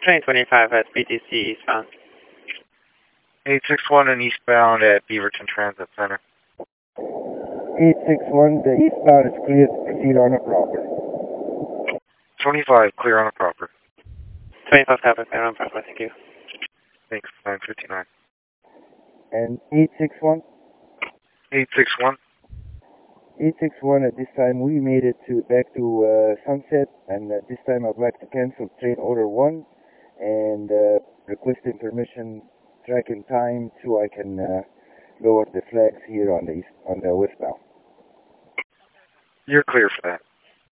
Train 25 at BTC eastbound. 861 and eastbound at Beaverton Transit Center. 861, the eastbound is clear to proceed on a proper. 25, clear on a proper. 25 copy, clear on proper, thank you. Thanks, 959. And 861? 861. 861, at this time we made it back to Sunset, and at this time I'd like to cancel train order 1 and requesting permission tracking time so I can lower the flags here on the westbound. You're clear for that.